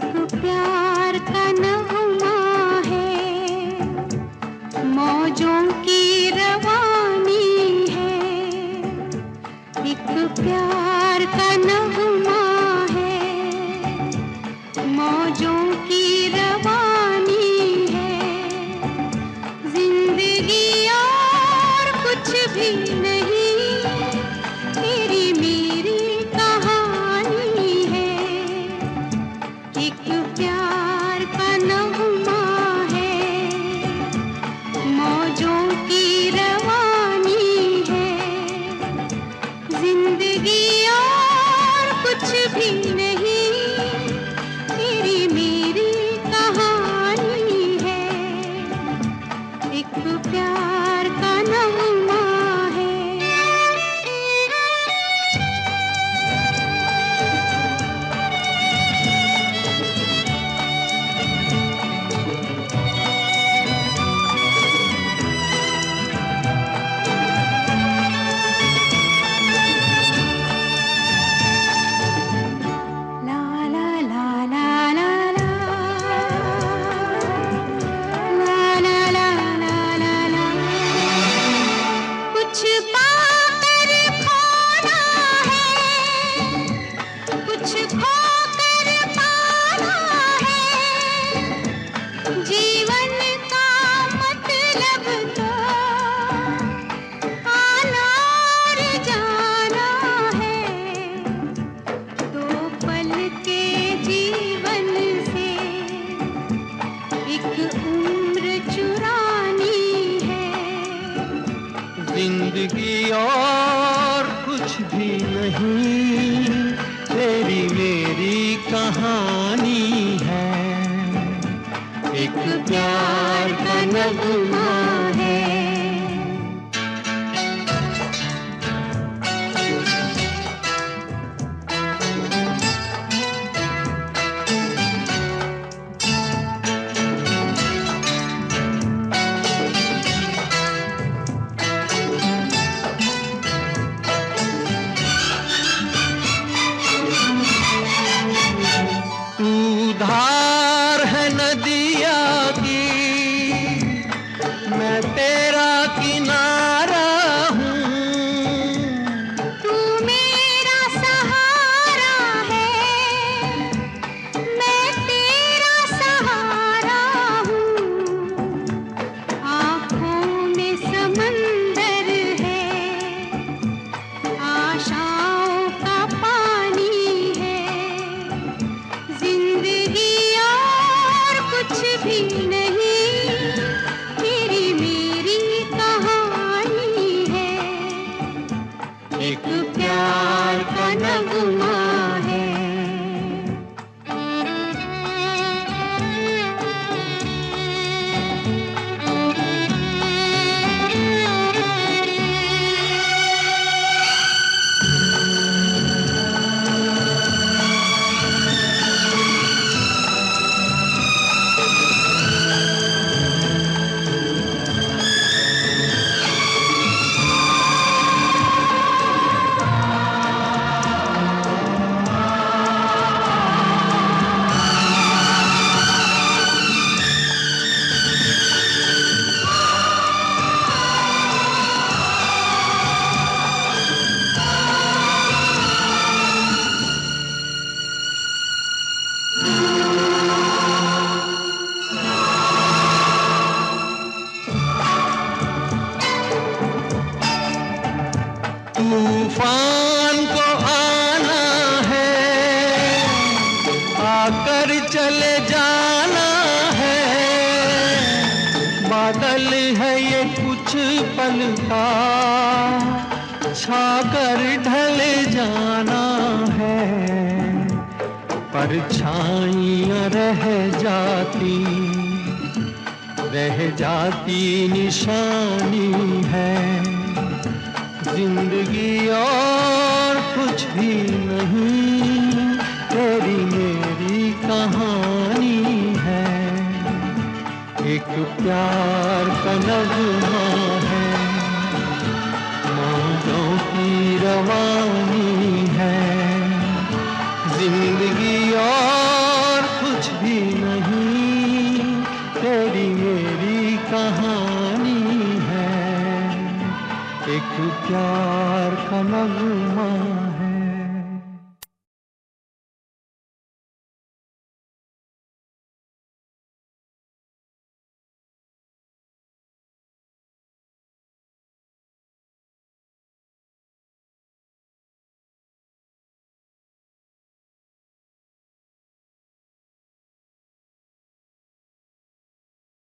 प्यार का नगमा है, मौजों की रवानी है। एक प्यार का नगमा है, मौजों की रवानी है। जिंदगी और कुछ भी नहीं, तेरी मेरी कहानी है। एक प्यार का नगमा है, मौजों की रवानी है। जिंदगी और कुछ भी नहीं, तेरी मेरी कहानी है। एक प्यार का नगमा है। कुछ पाकर खोना है, कुछ खोकर पाना है। जीवन का मतलब तो आना और जाना है। दो पल के जीवन से एक उम्र चुरानी है। जिंदगी और कुछ भी नहीं, तेरी मेरी कहानी है। एक प्यार का नगमा है। तू धार है नदिया की, मैं तेरा किनारा हूँ। तू मेरा सहारा है, मैं तेरा सहारा हूँ। आँखों में समंदर है, आशाओं का पानी है। जिंदगी और कुछ भी नहीं, तेरी मेरी कहानी है। एक प्यार का नगमा है। तूफान को आना है, आकर चले जाना है। बादल है ये कुछ पल का, छाकर ढले जाना है। परछाइयाँ रह जाती निशानी है। जिंदगी और कुछ भी नहीं, तेरी मेरी कहानी है। एक प्यार का नगमा है, मौजों की रवानी है। जिंदगी और कुछ एक प्यार का नगमा